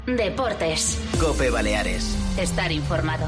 Deportes. COPE Baleares. Estar informado.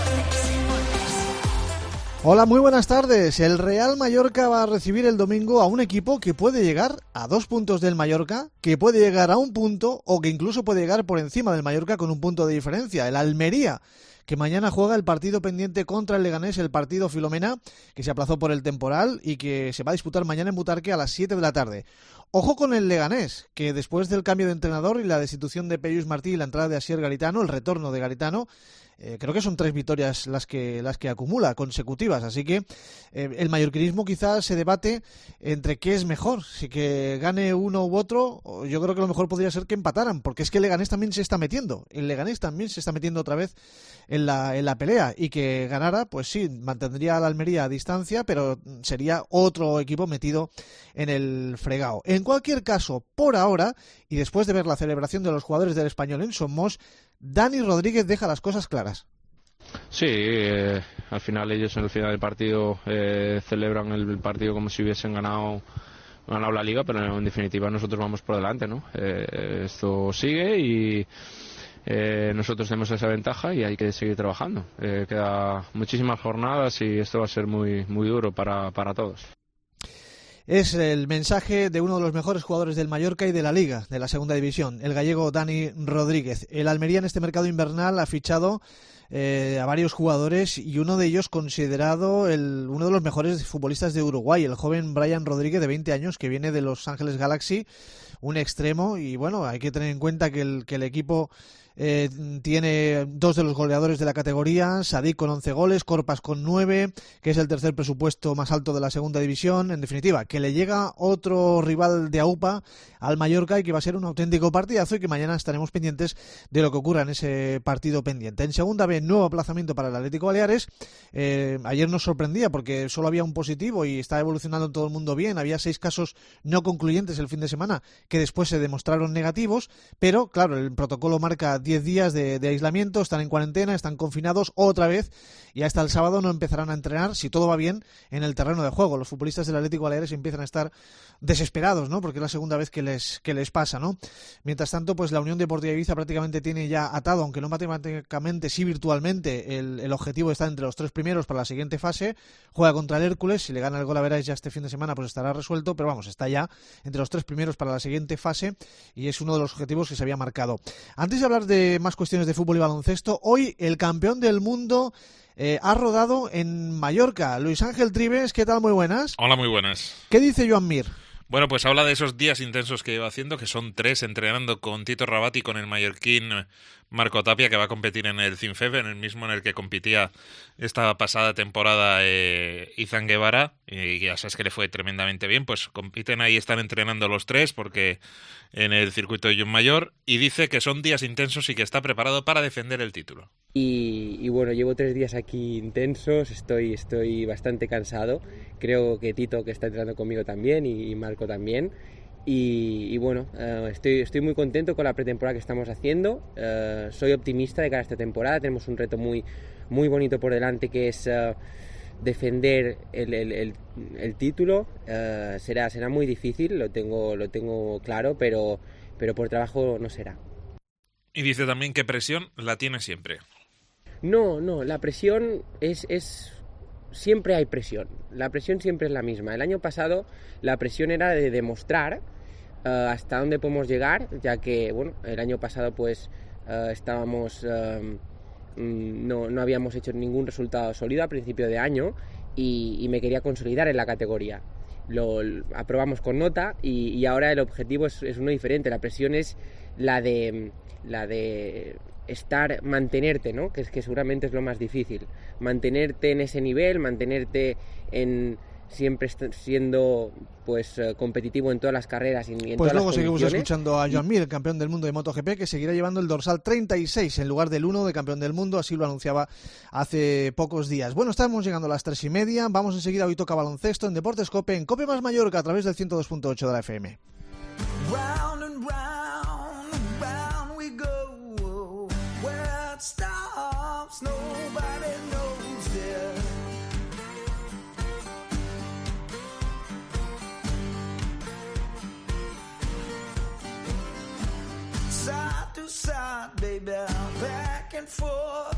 Hola, muy buenas tardes. El Real Mallorca va a recibir el domingo a un equipo que puede llegar a 2 puntos del Mallorca, que puede llegar a 1 punto o que incluso puede llegar por encima del Mallorca con 1 punto de diferencia. El Almería, que mañana juega el partido pendiente contra el Leganés, el partido Filomena, que se aplazó por el temporal y que se va a disputar mañana en Butarque a las 7 de la tarde. Ojo con el Leganés, que después del cambio de entrenador y la destitución de Pellos Martí y la entrada de Asier Garitano, el retorno de Garitano, creo que son 3 victorias las que acumula consecutivas, así que el mallorquinismo quizás se debate entre qué es mejor, si que gane uno u otro. Yo creo que lo mejor podría ser que empataran, porque es que el Leganés también se está metiendo, otra vez en la pelea, y que ganara, pues sí, mantendría a la Almería a distancia, pero sería otro equipo metido en el fregado. En cualquier caso, por ahora, y después de ver la celebración de los jugadores del Español en Somos, Dani Rodríguez deja las cosas claras. Sí, al final ellos en el final del partido celebran el partido como si hubiesen ganado la Liga, pero en definitiva nosotros vamos por delante, ¿no? Esto sigue y nosotros tenemos esa ventaja y hay que seguir trabajando. Queda muchísimas jornadas y esto va a ser muy, muy duro para todos. Es el mensaje de uno de los mejores jugadores del Mallorca y de la Liga, de la segunda división, el gallego Dani Rodríguez. El Almería en este mercado invernal ha fichado a varios jugadores y uno de ellos considerado uno de los mejores futbolistas de Uruguay, el joven Brian Rodríguez, de 20 años, que viene de Los Ángeles Galaxy, un extremo. Y bueno, hay que tener en cuenta que el equipo tiene 2 de los goleadores de la categoría, Sadik con 11 goles, Corpas con 9, que es el tercer presupuesto más alto de la segunda división. En definitiva, que le llega otro rival de AUPA al Mallorca y que va a ser un auténtico partidazo, y que mañana estaremos pendientes de lo que ocurra en ese partido pendiente. En segunda B, nuevo aplazamiento para el Atlético Baleares. Ayer nos sorprendía porque solo había un positivo y está evolucionando todo el mundo bien. Había 6 casos no concluyentes el fin de semana que después se demostraron negativos, pero claro, el protocolo marca 10 días de aislamiento, están en cuarentena, están confinados otra vez, y hasta el sábado no empezarán a entrenar, si todo va bien, en el terreno de juego. Los futbolistas del Atlético Baleares empiezan a estar desesperados, ¿no? Porque es la segunda vez que les pasa, ¿no? Mientras tanto, pues la Unión Deportiva Ibiza prácticamente tiene ya atado, aunque no matemáticamente, sí virtualmente, el objetivo de estar entre los 3 primeros para la siguiente fase. Juega contra el Hércules, si le gana el Gol ya este fin de semana, pues estará resuelto, pero vamos, está ya entre los 3 primeros para la siguiente fase, y es uno de los objetivos que se había marcado. Antes de hablar de más cuestiones de fútbol y baloncesto, hoy el campeón del mundo ha rodado en Mallorca. Luis Ángel Trives, ¿qué tal? Muy buenas. Hola, muy buenas. ¿Qué dice Joan Mir? Bueno, pues habla de esos días intensos que iba haciendo, que son 3, entrenando con Tito Rabat y con el mallorquín Marco Tapia, que va a competir en el CINFEB, en el mismo en el que competía esta pasada temporada Izan Guevara, y ya sabes que le fue tremendamente bien. Pues compiten ahí, están entrenando los 3 porque en el circuito de Mayor, y dice que son días intensos y que está preparado para defender el título. Y bueno, llevo 3 días aquí intensos, estoy bastante cansado. Creo que Tito, que está entrenando conmigo también, y Marco también. Y bueno, estoy muy contento con la pretemporada que estamos haciendo. Soy optimista de cara a esta temporada. Tenemos un reto muy, muy bonito por delante, que es defender el título. Será muy difícil, lo tengo claro, pero por trabajo no será. Y dice también que presión la tiene siempre. No, la presión es siempre hay presión. La presión siempre es la misma. El año pasado la presión era de demostrar hasta dónde podemos llegar, ya que bueno, el año pasado pues estábamos no habíamos hecho ningún resultado sólido a principio de año, y me quería consolidar en la categoría. Lo aprobamos con nota, y ahora el objetivo es uno diferente. La presión es la de mantenerte, ¿no? Que seguramente es lo más difícil. Mantenerte en ese nivel, mantenerte siempre siendo pues competitivo en todas las carreras y en pues todas las condiciones. Pues luego seguimos escuchando a Joan Mir, el campeón del mundo de MotoGP, que seguirá llevando el dorsal 36 en lugar del 1 de campeón del mundo, así lo anunciaba hace pocos días. Bueno, estamos llegando a las 3:30, vamos enseguida. Hoy toca baloncesto en Deportes COPE, en COPE más Mallorca, a través del 102.8 de la FM. Round and round and round we go, where it stops nobody knows, dear. Side to side baby, back and forth.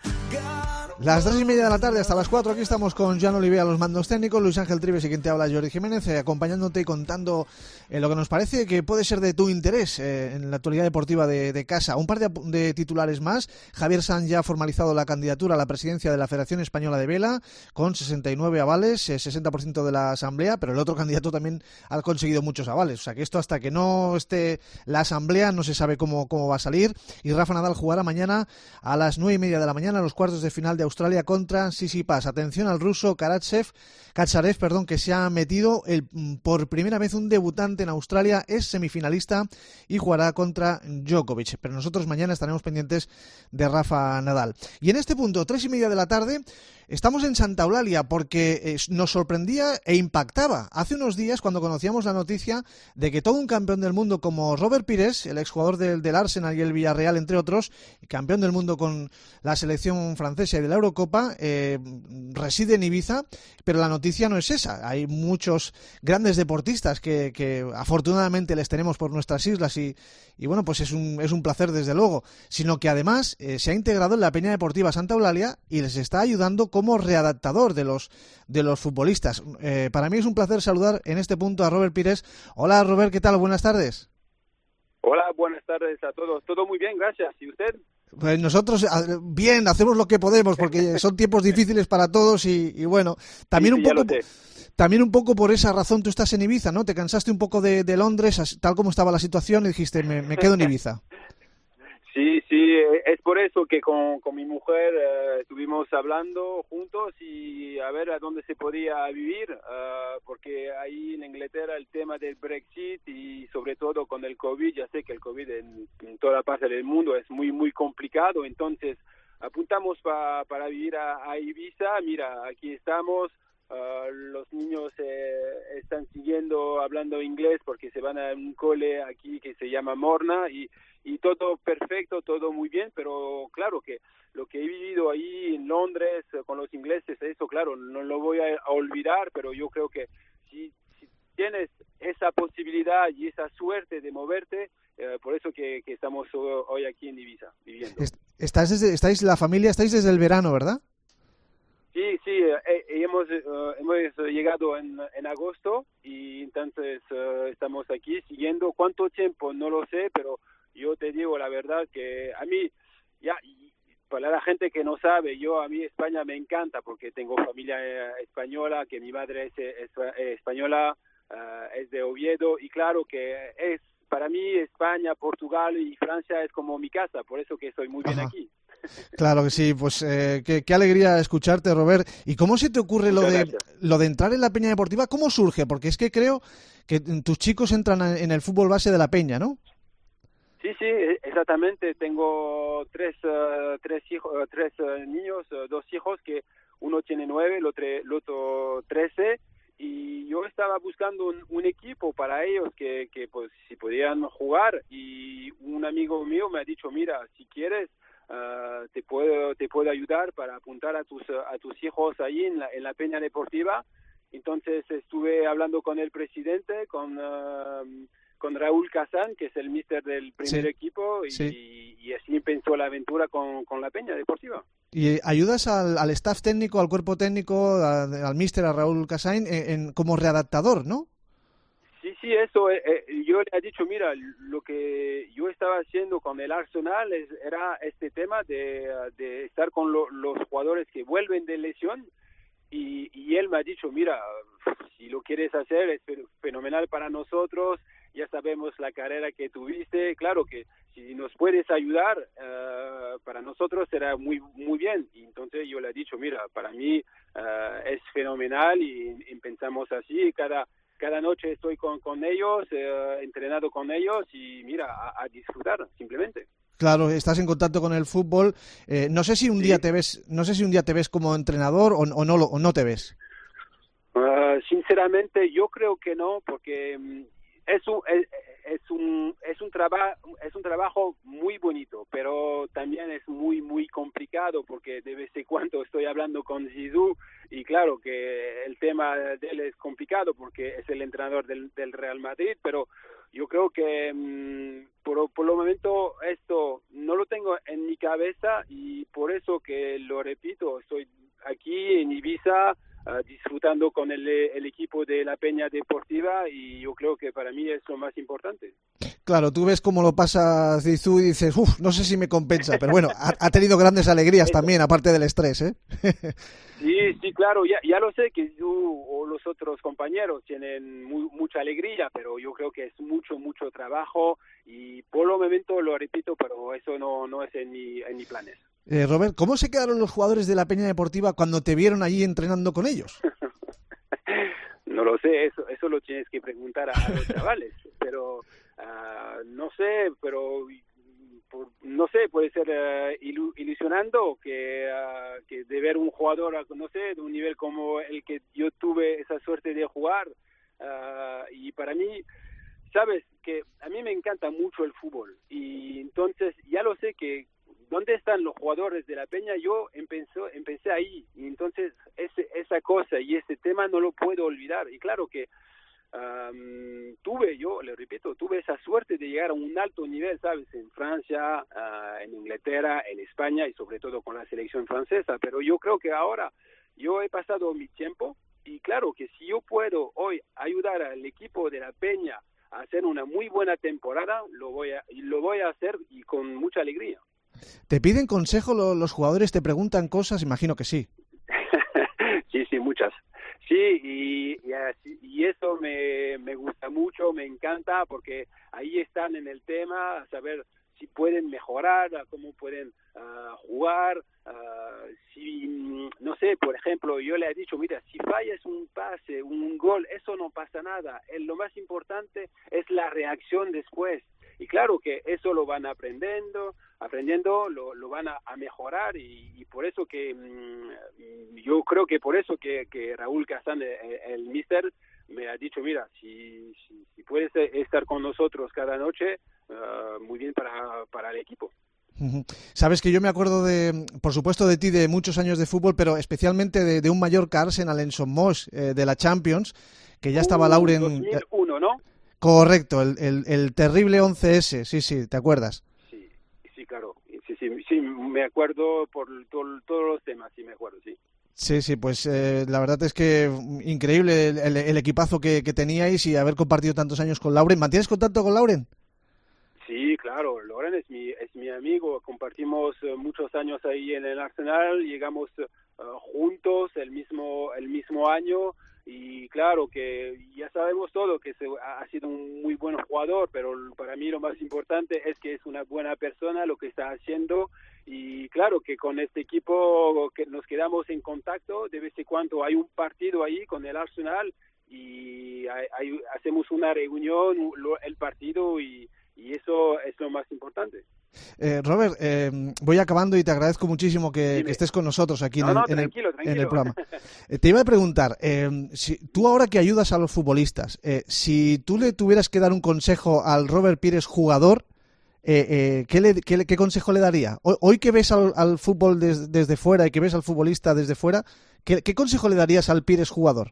Las 3:30 de la tarde hasta las 4, aquí estamos con Jan Olivé a los mandos técnicos, Luis Ángel Trives y quien te habla, Jordi Jiménez, acompañándote y contando lo que nos parece que puede ser de tu interés en la actualidad deportiva de casa. Un par de titulares más. Javier Sanz ya ha formalizado la candidatura a la presidencia de la Federación Española de Vela con 69 avales, 60% de la asamblea, pero el otro candidato también ha conseguido muchos avales. O sea que esto, hasta que no esté la asamblea, no se sabe cómo va a salir. Y Rafa Nadal jugará mañana a las 9:30 de la mañana los cuartos de final de Australia contra Tsitsipas. Atención al ruso Karatsev, que se ha metido por primera vez un debutante en Australia, es semifinalista y jugará contra Djokovic. Pero nosotros mañana estaremos pendientes de Rafa Nadal. Y en este punto, 3:30 de la tarde, estamos en Santa Eulalia porque nos sorprendía e impactaba hace unos días cuando conocíamos la noticia de que todo un campeón del mundo como Robert Pires, el exjugador del Arsenal y el Villarreal, entre otros, campeón del mundo con la selección francesa y de la Eurocopa, reside en Ibiza, pero la noticia no es esa. Hay muchos grandes deportistas que afortunadamente les tenemos por nuestras islas y bueno, pues es un placer desde luego, sino que además se ha integrado en la Peña Deportiva Santa Eulalia y les está ayudando como readaptador de los futbolistas. Para mí es un placer saludar en este punto a Robert Pires. Hola Robert, ¿qué tal? Buenas tardes. Hola, buenas tardes a todos. Todo muy bien, gracias. ¿Y usted? Pues nosotros bien, hacemos lo que podemos porque son tiempos difíciles para todos y bueno, también un poco por esa razón tú estás en Ibiza, ¿no? Te cansaste un poco de Londres, tal como estaba la situación, y dijiste, me quedo en Ibiza. Sí, es por eso que con mi mujer estuvimos hablando juntos y a ver a dónde se podía vivir, porque ahí en Inglaterra el tema del Brexit y sobre todo con el COVID, ya sé que el COVID en toda parte del mundo es muy, muy complicado, entonces apuntamos para vivir a Ibiza. Mira, aquí estamos. Los niños están siguiendo hablando inglés porque se van a un cole aquí que se llama Morna y todo perfecto, todo muy bien, pero claro que lo que he vivido ahí en Londres con los ingleses, eso claro, no lo voy a olvidar, pero yo creo que si tienes esa posibilidad y esa suerte de moverte, por eso que estamos hoy aquí en Ibiza viviendo. Estáis la familia, estáis desde el verano, ¿verdad? Sí, hemos llegado en agosto y entonces estamos aquí siguiendo. ¿Cuánto tiempo? No lo sé, pero yo te digo la verdad que a mí, para la gente que no sabe, a mí España me encanta porque tengo familia española, que mi madre es española, es de Oviedo, y claro que para mí España, Portugal y Francia es como mi casa, por eso que estoy muy bien aquí. Claro que sí, pues qué alegría escucharte, Robert. ¿Y cómo se te ocurre lo de entrar en la Peña Deportiva? ¿Cómo surge? Porque es que creo que tus chicos entran en el fútbol base de la Peña, ¿no? Sí, exactamente. Tengo tres niños, 2 hijos, que uno tiene 9, el otro 13, y yo estaba buscando un equipo para ellos que pues si podían jugar, y un amigo mío me ha dicho, mira, si quieres te puedo ayudar para apuntar a tus hijos ahí en la Peña Deportiva. Entonces estuve hablando con el presidente, con Raúl Casán, que es el míster del primer equipo, y así empezó la aventura con la Peña Deportiva. ¿Y ayudas al staff técnico, al cuerpo técnico, al míster, a Raúl Casán, como readaptador, no? Sí, eso. Yo le he dicho, mira, lo que yo estaba haciendo con el Arsenal era este tema de estar con los jugadores que vuelven de lesión, y él me ha dicho, mira, si lo quieres hacer es fenomenal para nosotros, ya sabemos la carrera que tuviste, claro que si nos puedes ayudar, para nosotros será muy, muy bien. Y entonces yo le he dicho, mira, para mí es fenomenal, y pensamos así, cada noche estoy con ellos, entrenado con ellos, y mira, a disfrutar simplemente. Claro, estás en contacto con el fútbol. No sé si un día te ves como entrenador o no te ves. Sinceramente, yo creo que no, porque es un trabajo muy bonito, pero también es muy, muy complicado, porque de vez en cuando estoy hablando con Zizou, y claro que el tema de él es complicado porque es el entrenador del Real Madrid, pero yo creo que por el momento esto no lo cabeza, y por eso que lo repito, estoy aquí en Ibiza disfrutando con el equipo de la Peña Deportiva, y yo creo que para mí es lo más importante. Claro, tú ves cómo lo pasa Zizou y dices, no sé si me compensa, pero bueno, ha tenido grandes alegrías también, aparte del estrés, ¿eh? Sí, claro, ya lo sé que tú o los otros compañeros tienen mucha alegría, pero yo creo que es mucho trabajo, y por el momento lo repito, pero eso no es en mi planes. Robert, ¿cómo se quedaron los jugadores de la Peña Deportiva cuando te vieron allí entrenando con ellos? No lo sé, eso lo tienes que preguntar a los chavales, pero no sé, no sé, puede ser ilusionando que de ver un jugador, no sé, de un nivel como el que yo tuve esa suerte de jugar, y para mí, sabes, que a mí me encanta mucho el fútbol, y entonces ya lo sé que ¿dónde están los jugadores de la Peña? Yo empecé ahí, y entonces esa cosa y ese tema no lo puedo olvidar. Y claro que tuve esa suerte de llegar a un alto nivel, ¿sabes? En Francia, en Inglaterra, en España, y sobre todo con la selección francesa. Pero yo creo que ahora yo he pasado mi tiempo, y claro que si yo puedo hoy ayudar al equipo de la Peña a hacer una muy buena temporada, lo voy a hacer, y con mucha alegría. ¿Te piden consejo los jugadores? ¿Te preguntan cosas? Imagino que sí. Sí, muchas. Sí, y eso me gusta mucho, me encanta, porque ahí están en el tema, a saber si pueden mejorar, cómo pueden jugar, si, no sé, por ejemplo, yo le he dicho, mira, si fallas un pase, un gol, eso no pasa nada, lo más importante es la reacción después. Y claro que eso lo van aprendiendo, lo van a mejorar, y por eso que yo creo que por eso que Raúl Casán, el míster, me ha dicho, mira, si puedes estar con nosotros cada noche, muy bien para el equipo. Sabes que yo me acuerdo por supuesto de ti, de muchos años de fútbol, pero especialmente de un Mallorca Arsenal en Son Moix, de la Champions, que ya estaba Lauren... 2001, ¿no? Correcto, el terrible 11S, sí, ¿te acuerdas? Sí, claro, sí, me acuerdo por todos los temas, sí me acuerdo, sí. Sí, pues la verdad es que increíble el equipazo que teníais, y haber compartido tantos años con Lauren. ¿Mantienes contacto con Lauren? Sí, claro, Lauren es mi amigo, compartimos muchos años ahí en el Arsenal, llegamos juntos el mismo año, y claro que ya sabemos todo que ha sido un muy buen jugador, pero para mí lo más importante es que es una buena persona, lo que está haciendo, y claro que con este equipo que nos quedamos en contacto de vez en cuando. Hay un partido ahí con el Arsenal, y hacemos una reunión, el partido, y eso es lo más importante. Robert, voy acabando, y te agradezco muchísimo que estés con nosotros aquí en el programa. Te iba a preguntar, si tú ahora que ayudas a los futbolistas, si tú le tuvieras que dar un consejo al Robert Pires jugador, ¿qué consejo le daría? Hoy que ves al fútbol desde fuera, y que ves al futbolista desde fuera, ¿qué consejo le darías al Pires jugador?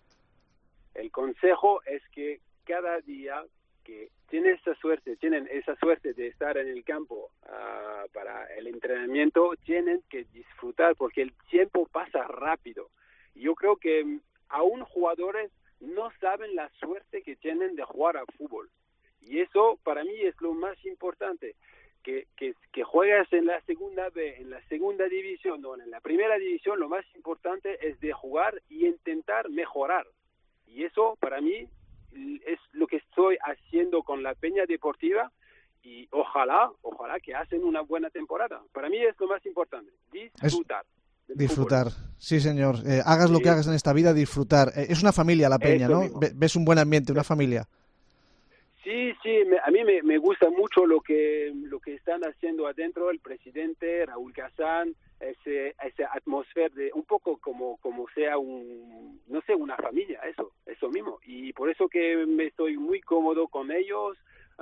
El consejo es que cada día que tienen esa suerte de estar en el campo para el entrenamiento, tienen que disfrutar, porque el tiempo pasa rápido. Yo creo que aún jugadores no saben la suerte que tienen de jugar al fútbol, y eso para mí es lo más importante, que juegas en la segunda B, en la segunda división o en la primera división. Lo más importante es de jugar y intentar mejorar, y eso para mí es lo que estoy haciendo con la Peña Deportiva, y ojalá que hacen una buena temporada. Para mí es lo más importante, disfrutar. Sí, señor. Hagas lo que hagas en esta vida, disfrutar. Es una familia la Peña, eso, ¿no? Ves un buen ambiente, una familia. Sí, a mí me gusta mucho lo que están haciendo adentro, el presidente, Raúl Casán, esa atmósfera de un poco como sea una familia, eso mismo. Y por eso que me estoy muy cómodo con ellos,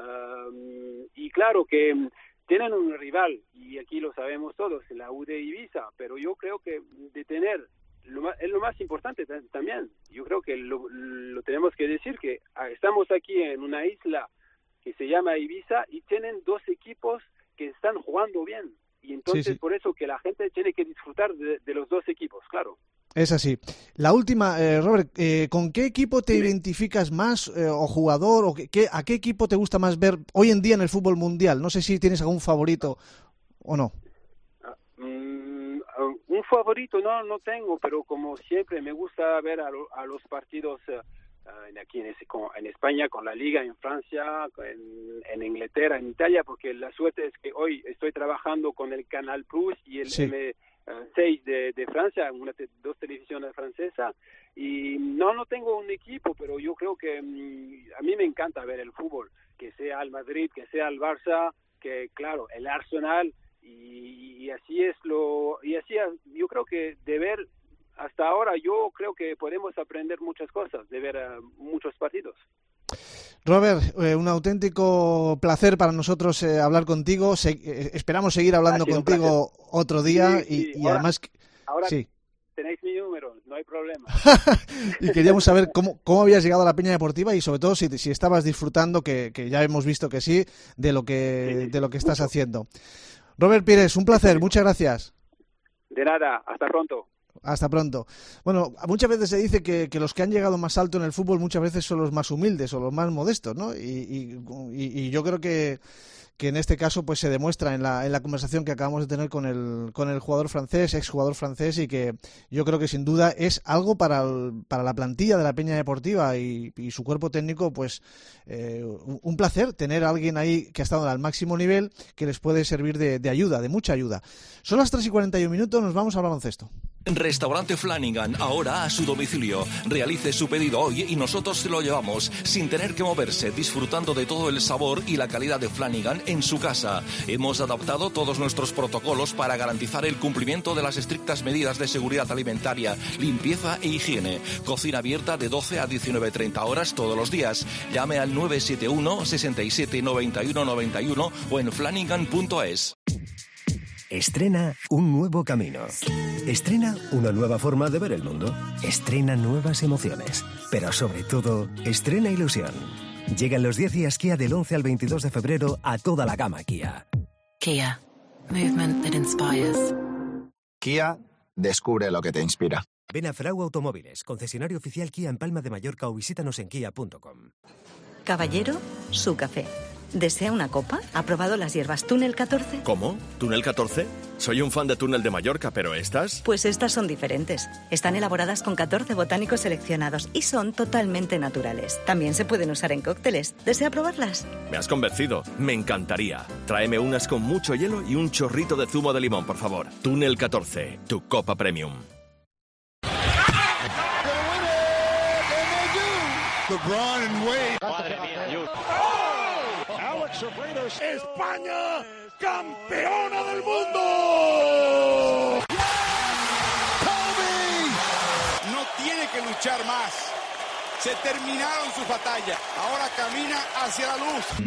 y claro que tienen un rival, y aquí lo sabemos todos, la UD Ibiza, pero yo creo que de tener es lo más importante también. Yo creo que lo tenemos que decir, que estamos aquí en una isla que se llama Ibiza, y tienen dos equipos que están jugando bien, Y entonces Sí, sí. por eso que la gente tiene que disfrutar de los dos equipos, claro. Es así. La última, Robert, ¿con qué equipo te identificas más o jugador o a qué equipo te gusta más ver hoy en día en el fútbol mundial? No sé si tienes algún favorito o no. Un favorito no tengo, pero como siempre me gusta ver a los partidos aquí en España, con la Liga, en Francia, en Inglaterra, en Italia, porque la suerte es que hoy estoy trabajando con el Canal Plus y el M6 de Francia, dos televisiones francesas, y no tengo un equipo, pero yo creo que a mí me encanta ver el fútbol, que sea el Madrid, que sea el Barça, que claro, el Arsenal, y así es yo creo que de ver hasta ahora yo creo que podemos aprender muchas cosas de ver muchos partidos. Robert, un auténtico placer para nosotros hablar contigo. Esperamos seguir hablando contigo otro día y ahora, además ahora sí. Tenéis mi número, no hay problema. Y queríamos saber cómo habías llegado a la Peña Deportiva y sobre todo si estabas disfrutando, que ya hemos visto que sí, de lo que estás haciendo. Robert Pires, un placer, muchas gracias. De nada, hasta pronto. Hasta pronto. Bueno, muchas veces se dice que los que han llegado más alto en el fútbol muchas veces son los más humildes o los más modestos, ¿no? Y yo creo que en este caso pues se demuestra en la conversación que acabamos de tener con el jugador francés, exjugador francés, y que yo creo que sin duda es algo para la plantilla de la Peña Deportiva y su cuerpo técnico, pues un placer tener a alguien ahí que ha estado al máximo nivel, que les puede servir de ayuda, de mucha ayuda. Son las 3:41, nos vamos al baloncesto. Restaurante Flanagan, ahora a su domicilio. Realice su pedido hoy y nosotros se lo llevamos sin tener que moverse, disfrutando de todo el sabor y la calidad de Flanagan en su casa. Hemos adaptado todos nuestros protocolos para garantizar el cumplimiento de las estrictas medidas de seguridad alimentaria, limpieza e higiene. Cocina abierta de 12 a 19:30 horas todos los días. Llame al 971 67 91 91 o en flanagan.es. Estrena un nuevo camino. Estrena una nueva forma de ver el mundo. Estrena nuevas emociones. Pero sobre todo, estrena ilusión. Llegan los 10 días Kia del 11 al 22 de febrero a toda la gama Kia. Kia. Movement that inspires. Kia, descubre lo que te inspira. Ven a Frau Automóviles, concesionario oficial Kia en Palma de Mallorca, o visítanos en kia.com. Caballero, su café. ¿Desea una copa? ¿Ha probado las hierbas Túnel 14? ¿Cómo? ¿Túnel 14? Soy un fan de Túnel de Mallorca, pero ¿estas? Pues estas son diferentes. Están elaboradas con 14 botánicos seleccionados y son totalmente naturales. También se pueden usar en cócteles. ¿Desea probarlas? Me has convencido. Me encantaría. Tráeme unas con mucho hielo y un chorrito de zumo de limón, por favor. Túnel 14, tu copa premium. LeBron and Wade. Madre mía, Alex Sobreros, España, campeona del mundo. Kobe no tiene que luchar más. Se terminaron sus batallas. Ahora camina hacia la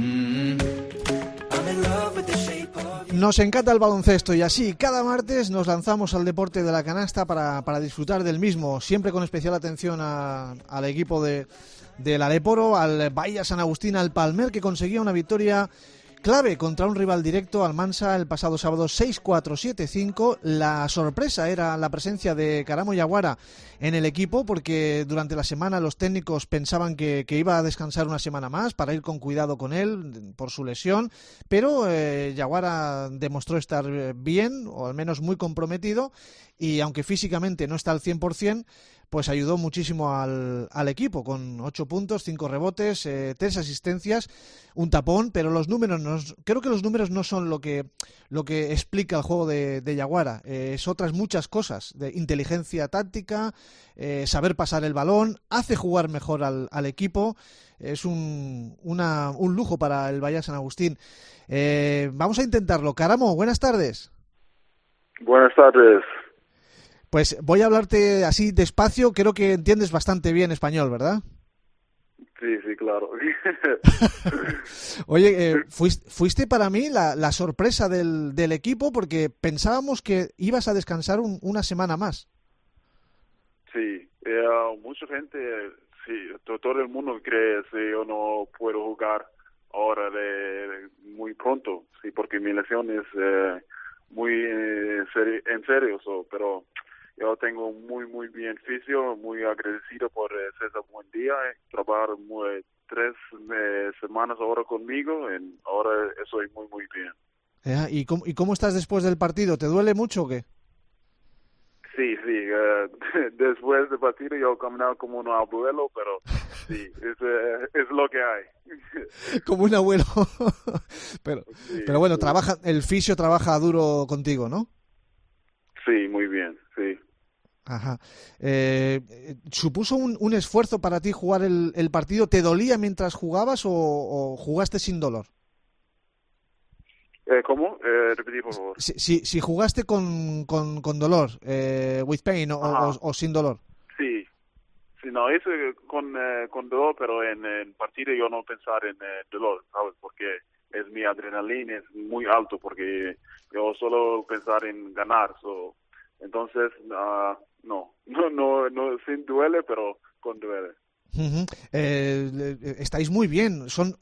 luz. Nos encanta el baloncesto y así cada martes nos lanzamos al deporte de la canasta para disfrutar del mismo, siempre con especial atención al equipo del Aleporo, al Bahía San Agustín, al Palmer, que conseguía una victoria clave contra un rival directo, Almansa, el pasado sábado 6-4-7-5. La sorpresa era la presencia de Karamo Yaguara en el equipo, porque durante la semana los técnicos pensaban que iba a descansar una semana más para ir con cuidado con él por su lesión, pero Yaguara demostró estar bien, o al menos muy comprometido, y aunque físicamente no está al 100%, pues ayudó muchísimo al equipo, con 8 puntos, 5 rebotes, 3 asistencias, un tapón, pero creo que los números no son lo que explica el juego de Yaguara, es otras muchas cosas, de inteligencia táctica, saber pasar el balón, hace jugar mejor al equipo, es un lujo para el Bahía San Agustín. Vamos a intentarlo. Karamo, buenas tardes. Buenas tardes. Pues voy a hablarte así despacio, creo que entiendes bastante bien español, ¿verdad? Sí, claro. Oye, fuiste para mí la sorpresa del equipo, porque pensábamos que ibas a descansar una semana más. Sí, mucha gente, sí, todo el mundo cree que yo no puedo jugar ahora muy pronto, sí, porque mi lesión es muy en serio, pero yo tengo muy bien fisio, muy agradecido por César Buendía, trabajar 3 semanas ahora conmigo, ahora estoy muy bien. ¿Y cómo estás después del partido? ¿Te duele mucho o qué? Sí, después del partido yo he caminado como un abuelo, pero sí, es lo que hay. Como un abuelo. pero bueno, el fisio trabaja duro contigo, ¿no? Sí, muy bien, sí. Ajá. ¿Supuso un esfuerzo para ti jugar el partido? ¿Te dolía mientras jugabas o jugaste sin dolor? ¿Cómo? Repetir, por favor. Si jugaste con dolor, with pain o sin dolor. Sí, no, eso con dolor, pero en el partido yo no pensar en dolor, ¿sabes? Porque mi adrenalina es muy alto, porque yo solo pensar en ganar, entonces no, sin duele, pero con duele. Uh-huh. Estáis muy bien, son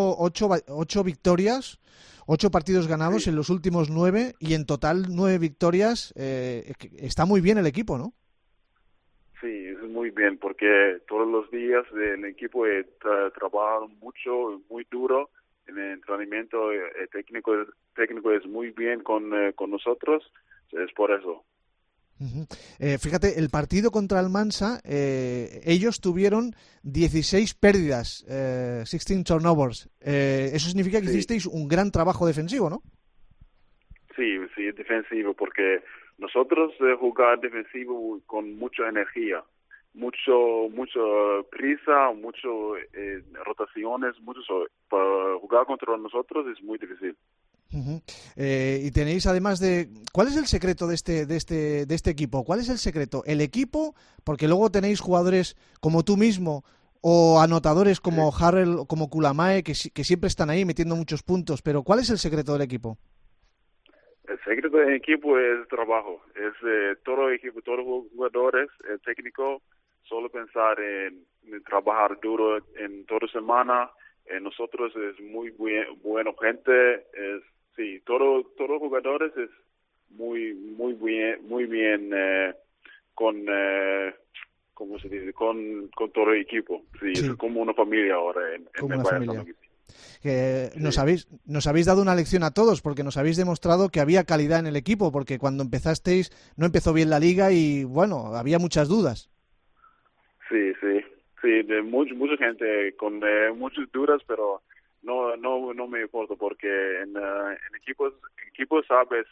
8 victorias, 8 partidos ganados en los últimos 9 y en total 9 victorias. Está muy bien el equipo, ¿no? Sí, es muy bien porque todos los días el equipo trabaja mucho, muy duro. En el entrenamiento técnico es muy bien con nosotros, es por eso. Uh-huh. Fíjate, el partido contra el Mansa, ellos tuvieron 16 pérdidas, 16 turnovers. Eso significa que hicisteis un gran trabajo defensivo, ¿no? Sí, defensivo, porque nosotros jugar defensivo con mucha energía, mucho prisa, mucho rotaciones, para jugar contra nosotros es muy difícil. Uh-huh. Y tenéis además ¿cuál es el secreto de este equipo? ¿Cuál es el secreto? ¿El equipo? Porque luego tenéis jugadores como tú mismo o anotadores como Harrell, como Kulamae, que siempre están ahí metiendo muchos puntos, pero ¿cuál es el secreto del equipo? El secreto del equipo es trabajo, es todo el equipo, todos los jugadores, el técnico, solo pensar en trabajar duro en toda semana. Nosotros es muy bueno gente, sí, todos los jugadores es muy bien con ¿cómo se dice? Con todo el equipo. Sí, es como una familia ahora en una familia. Nos habéis dado una lección a todos, porque nos habéis demostrado que había calidad en el equipo, porque cuando empezasteis no empezó bien la liga y bueno, había muchas dudas. Sí, de mucha gente con muchas dudas, pero no me importa, porque en equipos sabes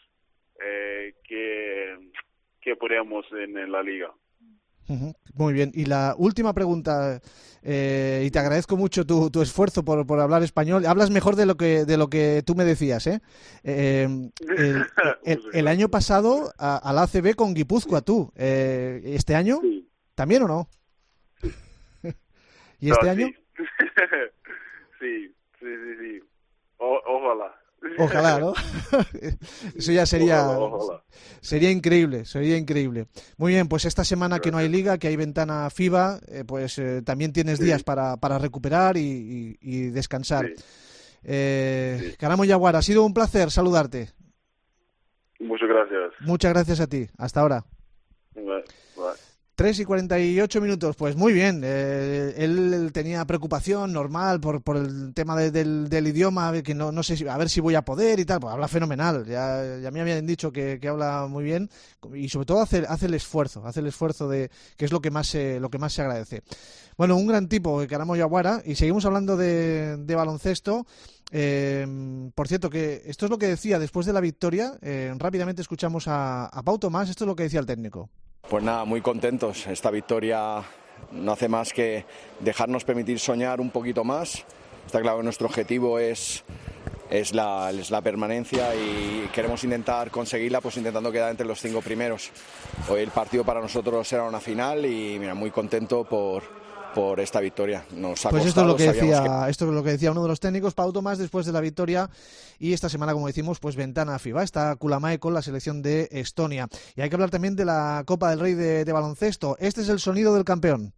que podemos en la liga. Uh-huh. Muy bien. Y la última pregunta, y te agradezco mucho tu esfuerzo por hablar español. Hablas mejor de lo que tú me decías, ¿eh? El año pasado al ACB con Guipúzcoa, tú. ¿Este año? Sí. ¿También o no? ¿Y este año? Sí. Ojalá. Ojalá, ¿no? Eso ya sería increíble. Muy bien, pues esta semana que no hay liga, que hay ventana FIBA, pues también tienes días para recuperar y descansar. Karamo Yaguara, ha sido un placer saludarte. Muchas gracias. Muchas gracias a ti. Hasta ahora. Bye. 3:48, pues muy bien. Él tenía preocupación normal por el tema del idioma, que no sé a ver si voy a poder y tal. Pues habla fenomenal. Ya me habían dicho que habla muy bien y sobre todo hace el esfuerzo de que es lo que más se agradece. Bueno, un gran tipo, Karamo Yaguara, y seguimos hablando de baloncesto. Por cierto, que esto es lo que decía después de la victoria. Rápidamente escuchamos a Pau Tomás. Esto es lo que decía el técnico. Pues nada, muy contentos. Esta victoria no hace más que dejarnos permitir soñar un poquito más. Está claro que nuestro objetivo es la permanencia y queremos intentar conseguirla, pues intentando quedar entre los 5 primeros. Hoy el partido para nosotros era una final y mira, muy contento por esta victoria. Nos ha pues costado, esto es lo que decía uno de los técnicos, Pau Tomás, después de la victoria, y esta semana, como decimos, pues ventana FIBA. Está Kulamae con la selección de Estonia. Y hay que hablar también de la Copa del Rey de baloncesto. Este es el sonido del campeón.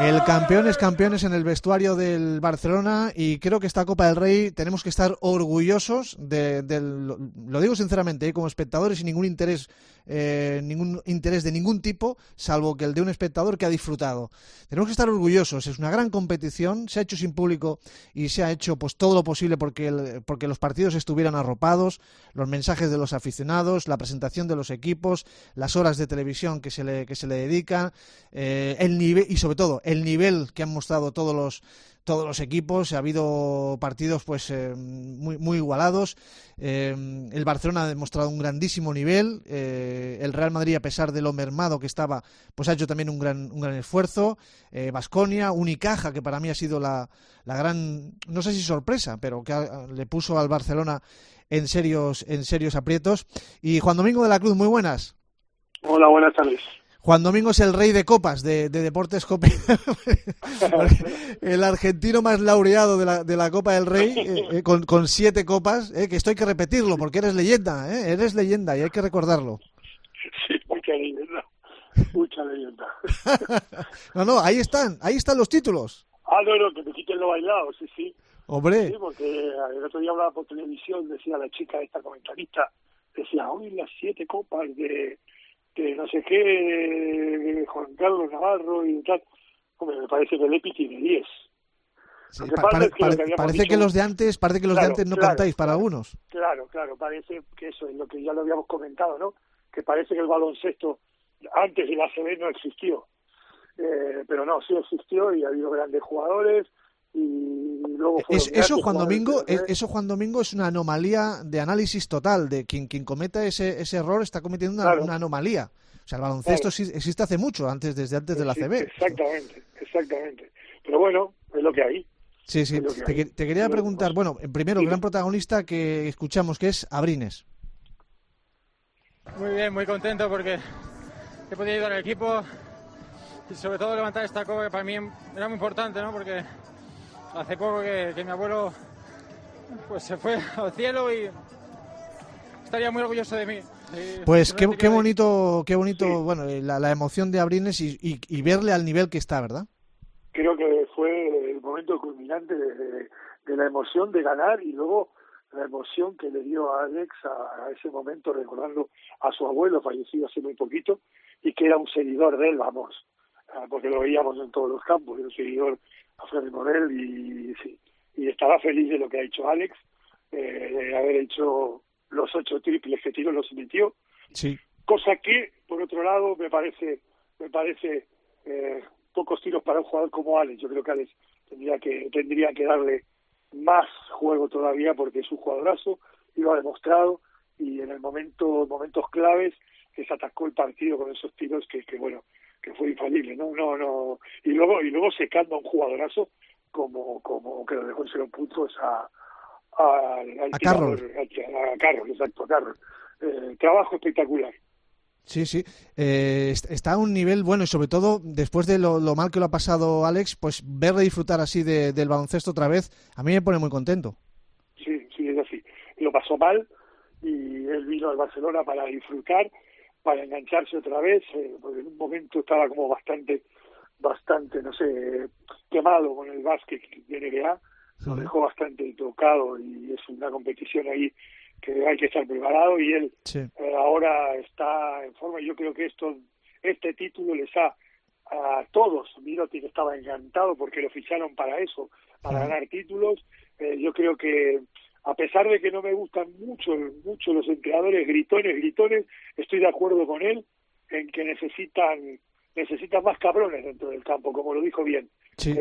El campeones en el vestuario del Barcelona, y creo que esta Copa del Rey tenemos que estar orgullosos lo digo sinceramente, como espectadores, sin ningún interés de ningún tipo, salvo que el de un espectador que ha disfrutado. Tenemos que estar orgullosos, es una gran competición, se ha hecho sin público y se ha hecho pues todo lo posible porque los partidos estuvieran arropados, los mensajes de los aficionados, la presentación de los equipos, las horas de televisión que se le dedican, el nivel y sobre todo el nivel que han mostrado todos los equipos. Ha habido partidos pues muy, muy igualados. El Barcelona ha demostrado un grandísimo nivel. El Real Madrid, a pesar de lo mermado que estaba, pues ha hecho también un gran esfuerzo. Baskonia, Unicaja, que para mí ha sido la gran, no sé si sorpresa, pero que le puso al Barcelona en serios aprietos. Y Juan Domingo de la Cruz, muy buenas. Hola, buenas tardes. Juan Domingo es el rey de copas de Deportes Copa. El argentino más laureado de la Copa del Rey, con 7 copas, que esto hay que repetirlo porque eres leyenda y hay que recordarlo. Sí, mucha leyenda. No, ahí están los títulos. No, que me quiten lo bailado, sí. Hombre. Sí, porque el otro día hablaba por televisión, decía la chica, esta comentarista, decía, hoy las 7 copas de no sé qué, de Juan Carlos Navarro y tal. Hombre, me parece que el EPI tiene 10. Sí, parece que los de antes no contáis para algunos. Claro, parece que eso es lo que ya lo habíamos comentado, ¿no? Que parece que el baloncesto antes de la ACB no existió. Pero no, sí existió y ha habido grandes jugadores. Y luego eso, Juan Domingo, es una anomalía de análisis total. De quien cometa ese error está cometiendo una anomalía. O sea, el baloncesto existe hace mucho, desde antes de la CB. Exactamente. Pero bueno, es lo que hay. Sí. Te quería preguntar, bueno, primero, el gran protagonista que escuchamos, que es Abrines. Muy bien, muy contento porque he podido ayudar al equipo y sobre todo levantar esta copa que para mí era muy importante, ¿no? Porque hace poco que mi abuelo pues se fue al cielo y estaría muy orgulloso de mí. Pues qué bonito, bueno, la emoción de Abrines y verle al nivel que está, ¿verdad? Creo que fue el momento culminante de la emoción de ganar y luego la emoción que le dio a Alex a ese momento, recordando a su abuelo fallecido hace muy poquito y que era un seguidor de él, porque lo veíamos en todos los campos, era un seguidor a Freddy Morel y estaba feliz de lo que ha hecho Alex, de haber hecho los 8 triples que tiró, los metió. Sí. Cosa que, por otro lado, me parece pocos tiros para un jugador como Alex. Yo creo que Alex tendría que darle más juego todavía porque es un jugadorazo y lo ha demostrado, y en momentos claves que se atascó el partido con esos tiros que fue infalible, no y luego secando a un jugadorazo como que lo dejó en 0 puntos a Carroll. A Carroll, exacto, a Carroll. Trabajo espectacular. Sí. Está a un nivel bueno y sobre todo después de lo mal que lo ha pasado Alex, pues verle disfrutar así del baloncesto otra vez, a mí me pone muy contento. Sí, es así. Lo pasó mal y él vino al Barcelona para disfrutar, para engancharse otra vez, porque en un momento estaba como bastante, no sé, quemado con el básquet de NBA, lo dejó bastante tocado y es una competición ahí que hay que estar preparado y él ahora está en forma y yo creo que este título les ha a todos, Mirotic que estaba encantado porque lo ficharon para eso, para ganar títulos. Yo creo que a pesar de que no me gustan mucho los entrenadores gritones, estoy de acuerdo con él en que necesitan más cabrones dentro del campo, como lo dijo bien. Sí,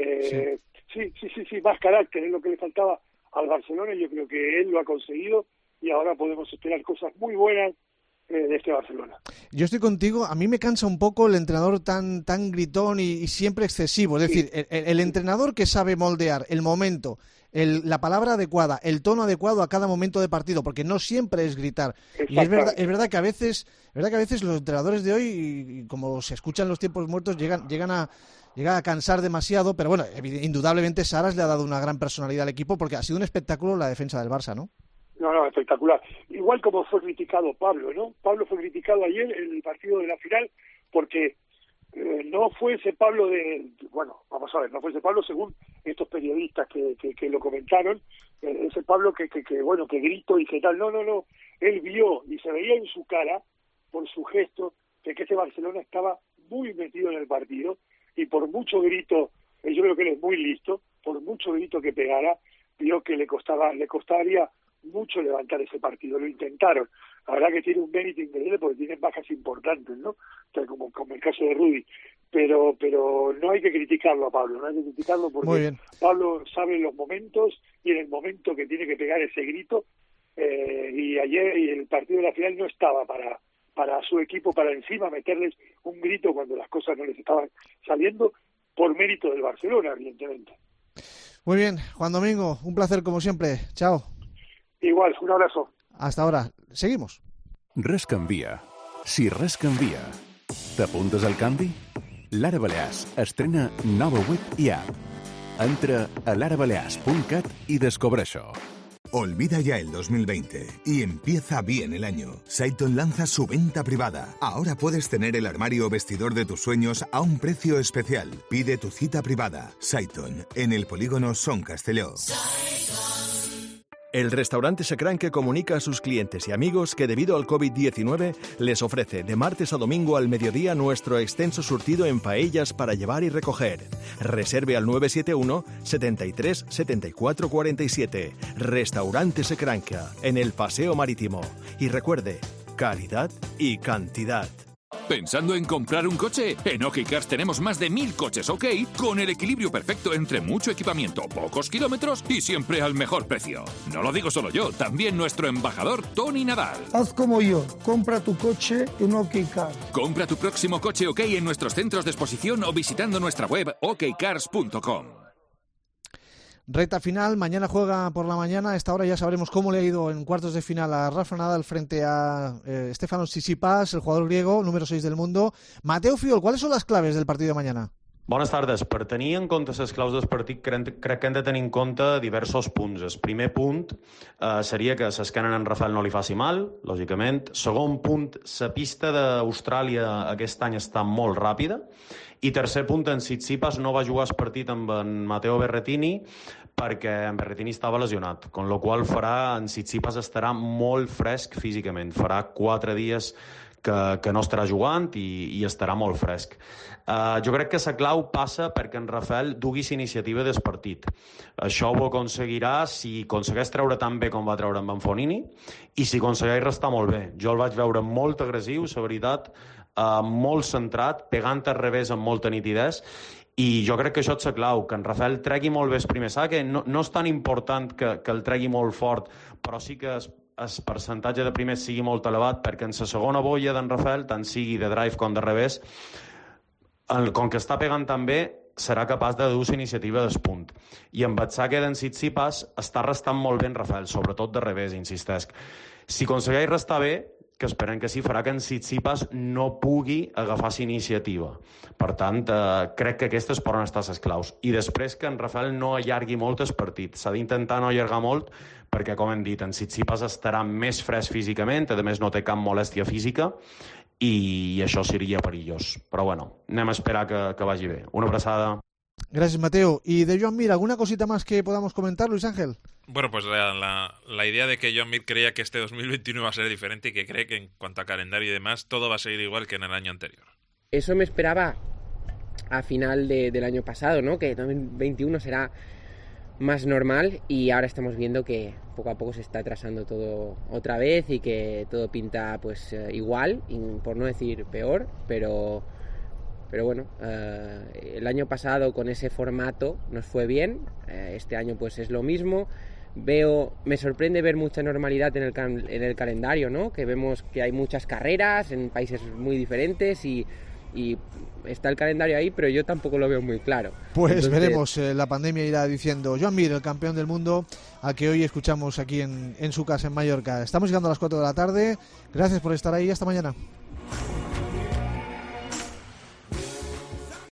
más carácter es lo que le faltaba al Barcelona y yo creo que él lo ha conseguido y ahora podemos esperar cosas muy buenas de este Barcelona. Yo estoy contigo, a mí me cansa un poco el entrenador tan gritón y siempre excesivo, es decir, el entrenador que sabe moldear el momento, la palabra adecuada, el tono adecuado a cada momento de partido, porque no siempre es gritar. Y es verdad que a veces los entrenadores de hoy, y como se escuchan los tiempos muertos, llegan a cansar demasiado, pero bueno, indudablemente Saras le ha dado una gran personalidad al equipo porque ha sido un espectáculo la defensa del Barça, ¿no? No, espectacular. Igual como fue criticado Pablo, ¿no? Pablo fue criticado ayer en el partido de la final porque no fue ese Pablo vamos a ver, no fue ese Pablo según estos periodistas que lo comentaron, ese Pablo que gritó y que tal, no, él vio y se veía en su cara, por su gesto, que este Barcelona estaba muy metido en el partido, y por mucho grito, yo creo que él es muy listo, por mucho grito que pegara, vio que le costaría mucho levantar ese partido. Lo intentaron. La verdad que tiene un mérito increíble porque tienen bajas importantes, ¿no? O sea, como el caso de Rudy. Pero no hay que criticarlo a Pablo, no hay que criticarlo porque Pablo sabe los momentos y en el momento que tiene que pegar ese grito, y ayer y el partido de la final no estaba para su equipo, para encima meterles un grito cuando las cosas no les estaban saliendo, por mérito del Barcelona, evidentemente. Muy bien, Juan Domingo, un placer como siempre. Chao. Igual, un abrazo. Hasta ahora. Seguimos. Res canvia. Si res canvia. T'apuntes al canvi? L'Ara Balears estrena nova web i app. Entra a larabalears.cat i descobreix-ho. Olvida ya el 2020 y empieza bien el año. Saiton lanza su venta privada. Ahora puedes tener el armario o vestidor de tus sueños a un precio especial. Pide tu cita privada. Saiton, en el polígono Son Castelló. El restaurante Secranque comunica a sus clientes y amigos que debido al COVID-19 les ofrece de martes a domingo al mediodía nuestro extenso surtido en paellas para llevar y recoger. Reserve al 971 73 74 47. Restaurante Secranque, en el Paseo Marítimo. Y recuerde, calidad y cantidad. ¿Pensando en comprar un coche? En OK Cars tenemos más de 1000 coches OK con el equilibrio perfecto entre mucho equipamiento, pocos kilómetros y siempre al mejor precio. No lo digo solo yo, también nuestro embajador Tony Nadal. Haz como yo, compra tu coche en OK Cars. Compra tu próximo coche OK en nuestros centros de exposición o visitando nuestra web okcars.com. Recta final, mañana juega por la mañana, a esta hora ya sabremos cómo le ha ido en cuartos de final a Rafa Nadal frente a Stefanos Tsitsipas, el jugador griego, número 6 del mundo. Mateu Fiol, ¿cuáles son las claves del partido de mañana? Bones tardes. Per tenir en compte les claus del partit, crec que hem de tenir en compte diversos punts. El primer punt seria que l'esquena en Rafael no li faci mal, lògicament. Segon punt, la pista d'Austràlia aquest any està molt ràpida. I tercer punt, en Tsitsipas no va jugar el partit amb en Matteo Berrettini perquè en Berrettini estava lesionat, con lo qual en Tsitsipas estarà molt fresc físicament. Farà 4 dies que no estarà jugant i estarà molt fresc. Jo crec que la clau passa perquè en Rafael dugui l'iniciativa del partit. Això ho aconseguirà si aconsegueix treure tan bé com va treure amb en Fonini i si aconsegueix restar molt bé. Jo el vaig veure molt agressiu, la veritat, molt centrat, pegant al revés amb molta nitidesa, i jo crec que això és la clau, que en Rafael tregui molt bé el primer sac. No és tan important que el tregui molt fort, però sí que el percentatge de primers sigui molt elevat, perquè en la segona boia d'en Rafael, tant sigui de drive com de revés, com que està pegant tan bé, serà capaç de dur la iniciativa del punt. I amb el saque d'en Tsitsipas està restant molt bé en Rafael, sobretot de revés, insistesc. Si aconsegueix restar bé, que esperem que sí, farà que en Tsitsipas no pugui agafar la iniciativa. Per tant, crec que aquestes poden estar les claus. I després que en Rafael no allargui molt el partit. S'ha d'intentar no allargar molt perquè, com hem dit, en Tsitsipas estarà més fresc físicament, a més no té cap molèstia física, i això seria perillós. Però bueno, anem a esperar que vagi bé. Una abraçada. Gracias, Mateo. Y de Joan Mir, ¿alguna cosita más que podamos comentar, Luis Ángel? Bueno, pues la idea de que Joan Mir creía que este 2021 va a ser diferente y que cree que en cuanto a calendario y demás, todo va a seguir igual que en el año anterior. Eso me esperaba a final del año pasado, ¿no? Que 2021 será más normal, y ahora estamos viendo que poco a poco se está atrasando todo otra vez y que todo pinta pues igual, por no decir peor, pero bueno, el año pasado con ese formato nos fue bien, este año pues es lo mismo. Me sorprende ver mucha normalidad en el calendario, ¿no? Que vemos que hay muchas carreras en países muy diferentes y está el calendario ahí, pero yo tampoco lo veo muy claro. Pues veremos, la pandemia irá diciendo. Joan Mir, el campeón del mundo, al que hoy escuchamos aquí en su casa en Mallorca. Estamos llegando a las 4 de la tarde. Gracias por estar ahí, hasta mañana.